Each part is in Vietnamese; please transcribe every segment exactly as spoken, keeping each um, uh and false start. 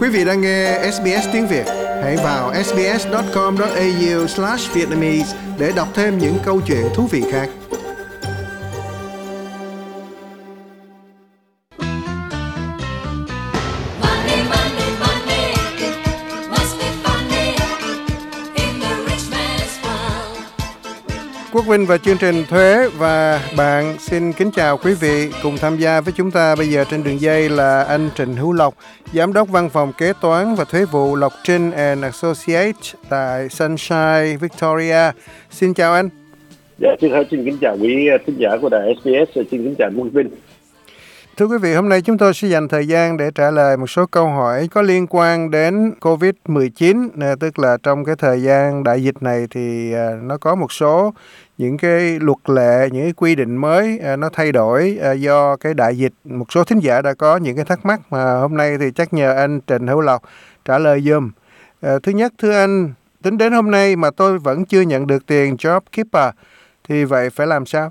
Quý vị đang nghe ét bê ét tiếng Việt. Hãy vào sbs chấm com chấm au slash vietnamese để đọc thêm những câu chuyện thú vị khác. Quốc Vinh và chương trình Thuế và bạn xin kính chào quý vị. Cùng tham gia với chúng ta bây giờ trên đường dây là anh Trịnh Hữu Lộc, Giám đốc Văn phòng Kế toán và Thuế vụ Lộc Trinh and Associates tại Sunshine, Victoria. Xin chào anh. Dạ, trước hết xin kính chào quý khán giả của đài ét bê ét, xin kính chào Quốc Vinh. Thưa quý vị, hôm nay chúng tôi sẽ dành thời gian để trả lời một số câu hỏi có liên quan đến covid mười chín, tức là trong cái thời gian đại dịch này thì nó có một số những cái luật lệ, những cái quy định mới nó thay đổi do cái đại dịch. Một số thính giả đã có những cái thắc mắc mà hôm nay thì chắc nhờ anh Trịnh Hữu Lộc trả lời giùm. Thứ nhất, thưa anh, tính đến hôm nay mà tôi vẫn chưa nhận được tiền JobKeeper, thì vậy phải làm sao?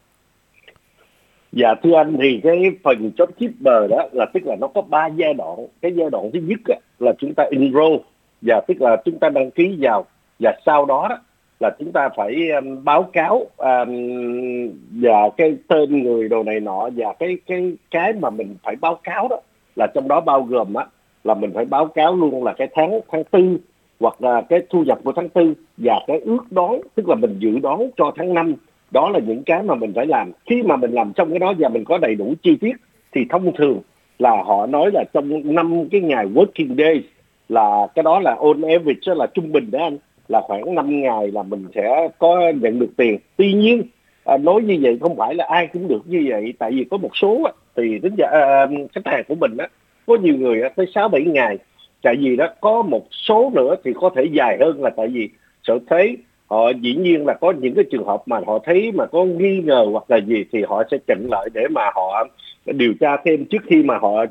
Dạ thưa anh, thì cái phần JobKeeper đó là tức là nó có ba giai đoạn. Cái giai đoạn thứ nhất á, là chúng ta enroll, và tức là chúng ta đăng ký vào, và sau đó, đó là chúng ta phải um, báo cáo um, và cái tên người đồ này nọ, và cái cái cái mà mình phải báo cáo đó là trong đó bao gồm á là mình phải báo cáo luôn là cái tháng tháng tư, hoặc là cái thu nhập của tháng tư, và cái ước đoán, tức là mình dự đoán cho tháng năm. Đó là những cái mà mình phải làm. Khi mà mình làm xong cái đó và mình có đầy đủ chi tiết thì thông thường là họ nói là trong năm cái ngày working days, là cái đó là on average, là trung bình đó anh, là khoảng năm ngày là mình sẽ có nhận được tiền. Tuy nhiên à, nói như vậy không phải là ai cũng được như vậy, tại vì có một số á, thì tính ra à, khách hàng của mình á, có nhiều người á, tới sáu bảy ngày. Tại vì đó có một số nữa thì có thể dài hơn, là tại vì sở thuế họ dĩ nhiên là có những cái trường hợp mà họ thấy mà có nghi ngờ hoặc là gì thì họ sẽ chỉnh lại để mà họ điều tra thêm trước khi mà họ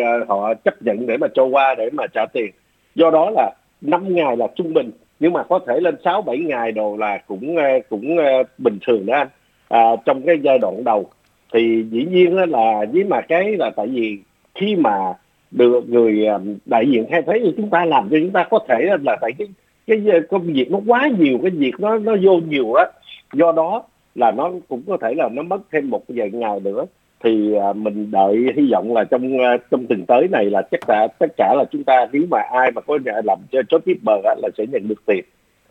họ chấp nhận để mà cho qua để mà trả tiền. Do đó là năm ngày là trung bình, nhưng mà có thể lên sáu bảy ngày đồ là cũng cũng bình thường đó anh. À, trong cái giai đoạn đầu thì dĩ nhiên là với mà cái là tại vì khi mà được người đại diện khai thuế thì chúng ta làm cho chúng ta có thể là tại cái cái công việc nó quá nhiều, cái việc nó nó vô nhiều á, do đó là nó cũng có thể là nó mất thêm một vài ngày nữa. Thì à, mình đợi, hy vọng là trong trong tuần tới này là chắc cả tất cả là chúng ta, nếu mà ai mà có làm cho JobKeeper là sẽ nhận được tiền.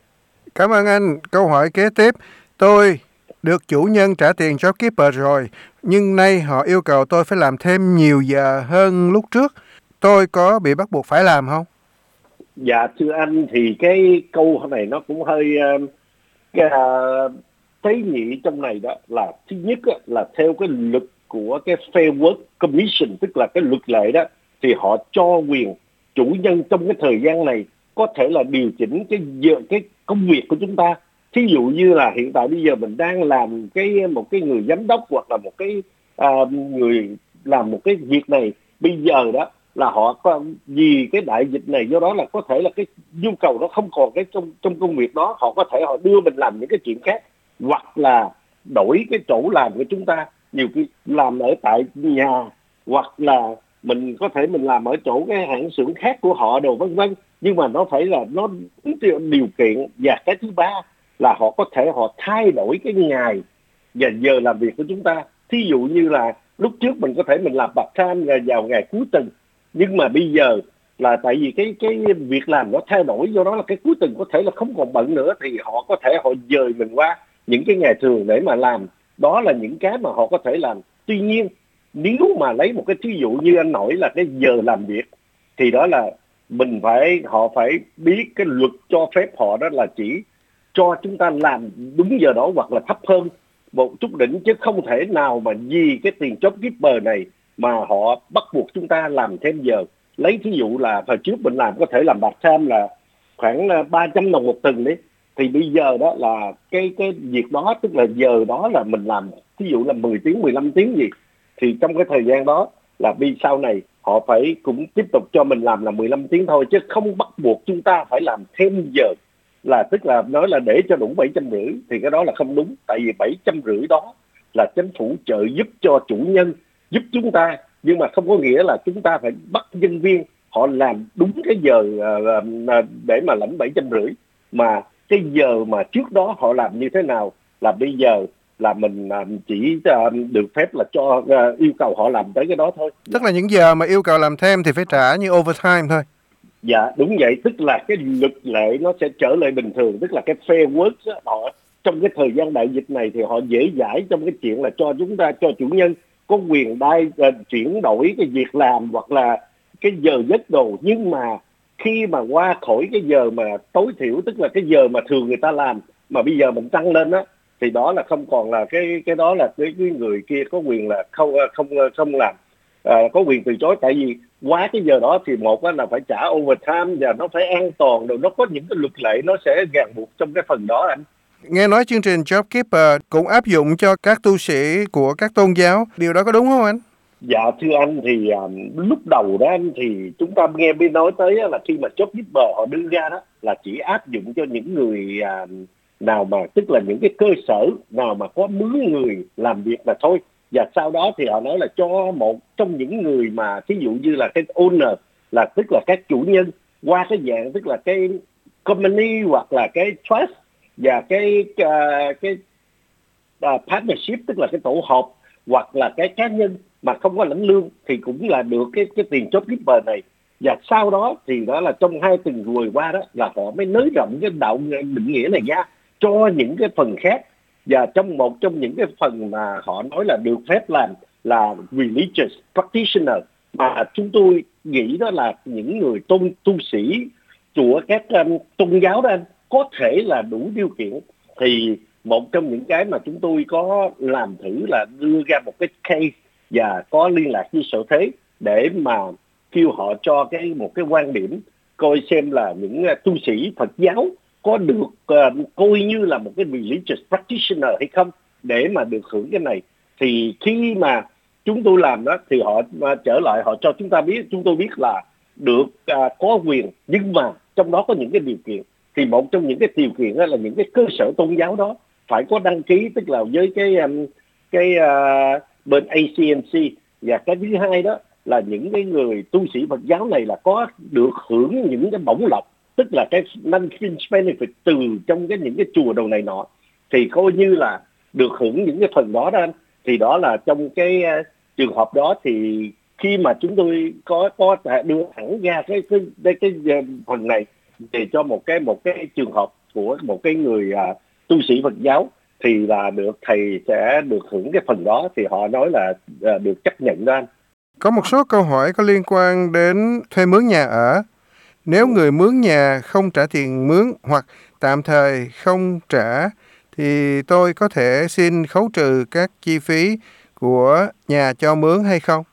Cảm ơn anh. Câu hỏi kế tiếp, tôi được chủ nhân trả tiền JobKeeper rồi, nhưng nay họ yêu cầu tôi phải làm thêm nhiều giờ hơn lúc trước. Tôi có bị bắt buộc phải làm không? Dạ thưa anh, thì cái câu này nó cũng hơi uh, cái, uh, tế nhị trong này. Đó là thứ nhất á, là theo cái luật của cái Fair Work Commission, tức là cái luật lệ đó, thì họ cho quyền chủ nhân trong cái thời gian này có thể là điều chỉnh cái giờ, cái công việc của chúng ta. Thí dụ như là hiện tại bây giờ mình đang làm cái một cái người giám đốc, hoặc là một cái uh, người làm một cái việc này, bây giờ đó là họ có vì cái đại dịch này, do đó là có thể là cái nhu cầu nó không còn cái trong trong công việc đó, họ có thể họ đưa mình làm những cái chuyện khác, hoặc là đổi cái chỗ làm của chúng ta, nhiều khi làm ở tại nhà, hoặc là mình có thể mình làm ở chỗ cái hãng xưởng khác của họ đồ vân vân. Nhưng mà nó phải là nó điều kiện. Và cái thứ ba là họ có thể họ thay đổi cái ngày và giờ làm việc của chúng ta. Thí dụ như là lúc trước mình có thể mình làm part time vào ngày cuối tuần, nhưng mà bây giờ là tại vì cái cái việc làm nó thay đổi, do đó là cái cuối tuần có thể là không còn bận nữa, thì họ có thể họ dời mình qua những cái ngày thường để mà làm. Đó là những cái mà họ có thể làm. Tuy nhiên nếu mà lấy một cái thí dụ như anh nói là cái giờ làm việc, thì đó là mình phải họ phải biết cái luật cho phép họ đó là chỉ cho chúng ta làm đúng giờ đó, hoặc là thấp hơn một chút đỉnh, chứ không thể nào mà vì cái tiền JobKeeper này mà họ bắt buộc chúng ta làm thêm giờ. Lấy thí dụ là hồi trước mình làm có thể làm part time là khoảng ba trăm đồng một tuần đấy, thì bây giờ đó là cái cái việc đó, tức là giờ đó là mình làm thí dụ là mười tiếng, mười lăm tiếng gì, thì trong cái thời gian đó là vì sau này họ phải cũng tiếp tục cho mình làm là mười lăm tiếng thôi, chứ không bắt buộc chúng ta phải làm thêm giờ. Là tức là nói là để cho đủ bảy trăm rưỡi thì cái đó là không đúng. Tại vì bảy trăm rưỡi đó là chính phủ trợ giúp cho chủ nhân, giúp chúng ta, nhưng mà không có nghĩa là chúng ta phải bắt nhân viên họ làm đúng cái giờ uh, để mà lãnh bảy trăm rưỡi, mà cái giờ mà trước đó họ làm như thế nào là bây giờ là mình uh, chỉ uh, được phép là cho uh, yêu cầu họ làm tới cái đó thôi. Tức là những giờ mà yêu cầu làm thêm thì phải trả như overtime thôi. Dạ đúng vậy, tức là cái luật lệ nó sẽ trở lại bình thường, tức là cái fair work đó, họ trong cái thời gian đại dịch này thì họ dễ dãi trong cái chuyện là cho chúng ta, cho chủ nhân có quyền đai uh, chuyển đổi cái việc làm hoặc là cái giờ giấc đồ. Nhưng mà khi mà qua khỏi cái giờ mà tối thiểu, tức là cái giờ mà thường người ta làm mà bây giờ mình tăng lên á, thì đó là không còn là cái cái đó là cái, cái người kia có quyền là không không không làm, à, có quyền từ chối. Tại vì quá cái giờ đó thì một là phải trả overtime và nó phải an toàn, rồi nó có những cái luật lệ nó sẽ ràng buộc trong cái phần đó anh. Nghe nói chương trình JobKeeper cũng áp dụng cho các tu sĩ của các tôn giáo, điều đó có đúng không anh? Dạ thưa anh, thì um, lúc đầu đó anh, thì chúng ta nghe biết nói tới á, là khi mà JobKeeper họ đưa ra đó là chỉ áp dụng cho những người um, nào mà tức là những cái cơ sở nào mà có mướn người làm việc là thôi. Và sau đó thì họ nói là cho một trong những người mà ví dụ như là cái owner, là tức là các chủ nhân qua cái dạng tức là cái company hoặc là cái trust và cái uh, cái uh, partnership, tức là cái tổ hợp hoặc là cái cá nhân mà không có lãnh lương thì cũng là được cái cái tiền JobKeeper này. Và sau đó thì đó là trong hai tuần vừa qua đó là họ mới nới rộng cái đạo định nghĩa này ra cho những cái phần khác. Và trong một trong những cái phần mà họ nói là được phép làm là religious practitioner, mà chúng tôi nghĩ đó là những người tôn tu sĩ của các um, tôn giáo đó anh, có thể là đủ điều kiện. Thì một trong những cái mà chúng tôi có làm thử là đưa ra một cái case và có liên lạc với sở thế để mà kêu họ cho cái một cái quan điểm coi xem là những uh, tu sĩ Phật giáo có được uh, coi như là một cái religious practitioner hay không để mà được hưởng cái này. Thì khi mà chúng tôi làm đó thì họ uh, trở lại họ cho chúng ta biết, chúng tôi biết là được uh, có quyền, nhưng mà trong đó có những cái điều kiện. Thì một trong những cái điều kiện đó là những cái cơ sở tôn giáo đó phải có đăng ký, tức là với cái um, cái uh, bên a xê em xê. Và cái thứ hai đó là những cái người tu sĩ Phật giáo này là có được hưởng những cái bổng lộc, tức là cái non-fringe benefit từ trong cái những cái chùa đầu này nọ, thì coi như là được hưởng những cái phần đó đó anh. Thì đó là trong cái uh, trường hợp đó thì khi mà chúng tôi có có đưa thẳng ra cái cái cái, cái, cái phần này để cho một cái một cái trường hợp của một cái người uh, tu sĩ Phật giáo thì là được thầy sẽ được hưởng cái phần đó, thì họ nói là uh, được chấp nhận đó anh. Có một số câu hỏi có liên quan đến thuê mướn nhà ở. Nếu người mướn nhà không trả tiền mướn hoặc tạm thời không trả thì tôi có thể xin khấu trừ các chi phí của nhà cho mướn hay không?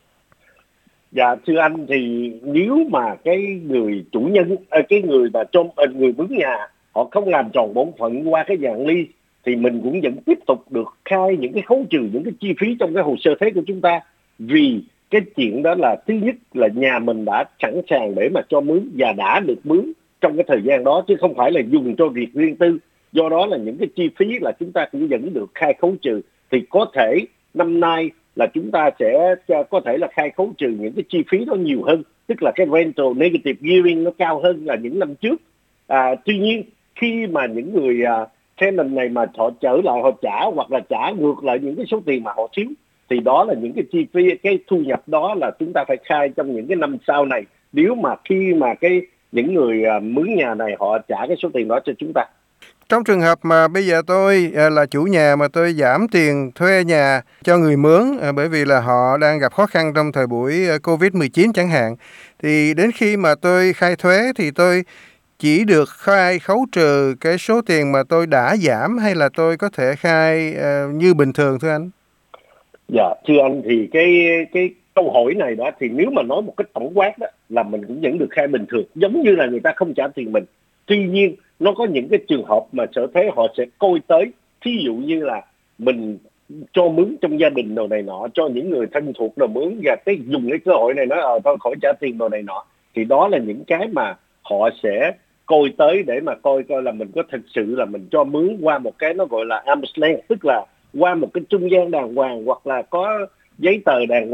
Dạ thưa anh, thì nếu mà cái người chủ nhân, cái người mà cho người mướn nhà họ không làm tròn bổn phận qua cái dạng lease thì mình cũng vẫn tiếp tục được khai những cái khấu trừ những cái chi phí trong cái hồ sơ thuế của chúng ta. Vì cái chuyện đó là thứ nhất là nhà mình đã sẵn sàng để mà cho mướn và đã được mướn trong cái thời gian đó, chứ không phải là dùng cho việc riêng tư. Do đó là những cái chi phí là chúng ta cũng vẫn được khai khấu trừ. Thì có thể năm nay là chúng ta sẽ có thể là khai khấu trừ những cái chi phí đó nhiều hơn, tức là cái rental negative gearing nó cao hơn là những năm trước. À, tuy nhiên khi mà những người uh, tenant này mà họ trở lại họ trả hoặc là trả ngược lại những cái số tiền mà họ thiếu, thì đó là những cái chi phí, cái thu nhập đó là chúng ta phải khai trong những cái năm sau này, nếu mà khi mà cái những người uh, mướn nhà này họ trả cái số tiền đó cho chúng ta. Trong trường hợp mà bây giờ tôi là chủ nhà mà tôi giảm tiền thuê nhà cho người mướn bởi vì là họ đang gặp khó khăn trong thời buổi covid mười chín chẳng hạn, thì đến khi mà tôi khai thuế thì tôi chỉ được khai khấu trừ cái số tiền mà tôi đã giảm hay là tôi có thể khai uh, như bình thường thưa anh? Dạ thưa anh, thì cái cái câu hỏi này đó thì nếu mà nói một cách tổng quát đó là mình cũng vẫn được khai bình thường, giống như là người ta không trả tiền mình. Tuy nhiên nó có những cái trường hợp mà sở thuế họ sẽ coi tới, thí dụ như là mình cho mướn trong gia đình đồ này nọ, cho những người thân thuộc đồ mướn, và cái dùng cái cơ hội này nói ờ thôi khỏi trả tiền đồ này nọ, thì đó là những cái mà họ sẽ coi tới để mà coi coi là mình có thực sự là mình cho mướn qua một cái nó gọi là arm's length, tức là qua một cái trung gian đàng hoàng hoặc là có giấy tờ đàng hoàng.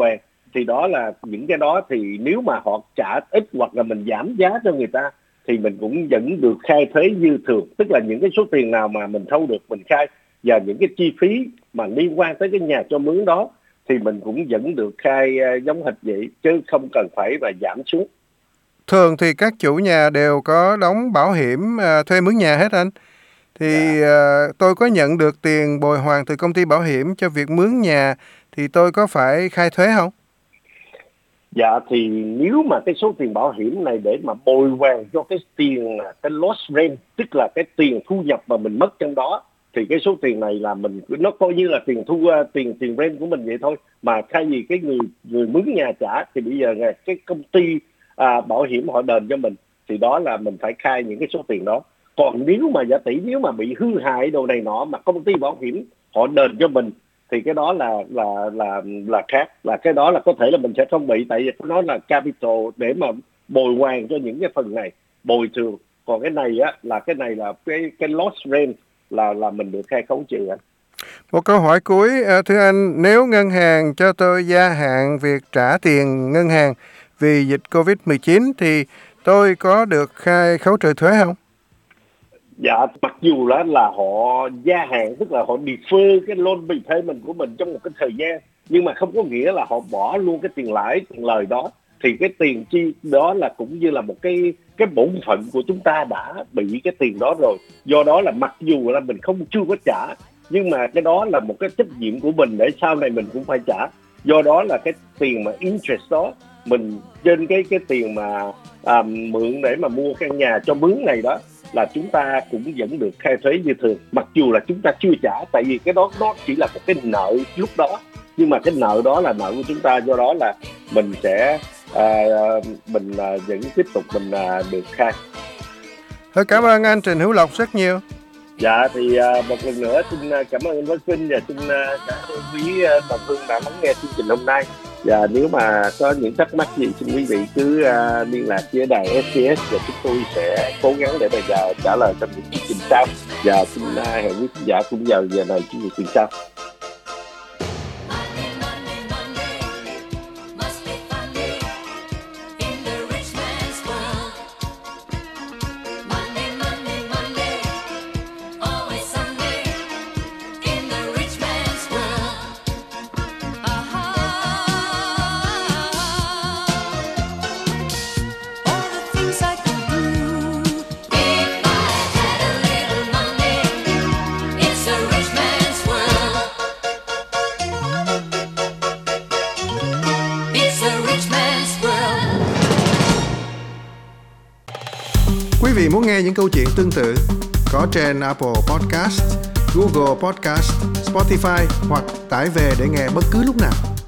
thì đó là những cái đó thì nếu mà họ trả ít hoặc là mình giảm giá cho người ta thì mình cũng vẫn được khai thuế như thường, tức là những cái số tiền nào mà mình thu được mình khai, và những cái chi phí mà liên quan tới cái nhà cho mướn đó thì mình cũng vẫn được khai uh, giống hệt vậy, chứ không cần phải là giảm xuống. Thường thì các chủ nhà đều có đóng bảo hiểm uh, thuê mướn nhà hết anh. Thì uh, tôi có nhận được tiền bồi hoàn từ công ty bảo hiểm cho việc mướn nhà thì tôi có phải khai thuế không? Dạ thì nếu mà cái số tiền bảo hiểm này để mà bồi hoàn cho cái tiền cái lost rent, tức là cái tiền thu nhập mà mình mất trong đó, thì cái số tiền này là mình nó coi như là tiền thu tiền tiền rent của mình vậy thôi, mà thay vì cái người người mướn nhà trả thì bây giờ này cái công ty à, bảo hiểm họ đền cho mình, thì đó là mình phải khai những cái số tiền đó. Còn nếu mà giả tỷ nếu mà bị hư hại đồ này nọ mà công ty bảo hiểm họ đền cho mình thì cái đó là là là là khác, là cái đó là có thể là mình sẽ không bị, tại vì nó là capital để mà bồi hoàn cho những cái phần này, bồi thường. Còn cái này á là cái này là cái cái lost rent là là mình được khai khấu trừ. Một câu hỏi cuối, thưa anh, nếu ngân hàng cho tôi gia hạn việc trả tiền ngân hàng vì dịch covid mười chín thì tôi có được khai khấu trừ thuế không? Dạ, mặc dù là, là họ gia hạn, tức là họ defer cái loan repayment của mình trong một cái thời gian, nhưng mà không có nghĩa là họ bỏ luôn cái tiền lãi, tiền lời đó. Thì cái tiền chi đó là cũng như là một cái cái bổn phận của chúng ta đã bị cái tiền đó rồi. Do đó là mặc dù là mình không chưa có trả, nhưng mà cái đó là một cái trách nhiệm của mình để sau này mình cũng phải trả. Do đó là cái tiền mà interest đó mình trên cái cái tiền mà à, mượn để mà mua căn nhà cho mướn này đó là chúng ta cũng vẫn được khai thuế như thường, mặc dù là chúng ta chưa trả, tại vì cái đó nó chỉ là một cái nợ lúc đó, nhưng mà cái nợ đó là nợ của chúng ta, do đó là mình sẽ à, mình à, vẫn tiếp tục mình à, được khai. Thôi cảm ơn anh Trịnh Hữu Lộc rất nhiều. Dạ thì à, một lần nữa xin cảm ơn anh Văn Vinh và xin à, cảm ơn quý đồng hương đã lắng nghe chương trình hôm nay. Và nếu mà có những thắc mắc gì xin quý vị cứ uh, liên lạc với đài ét bê ét và chúng tôi sẽ cố gắng để bây giờ trả lời trong những chương trình sau. Và xin uh, hẹn quý khán giả cũng vào giờ này chương trình sau. Quý vị muốn nghe những câu chuyện tương tự có trên Apple Podcast, Google Podcast, Spotify hoặc tải về để nghe bất cứ lúc nào.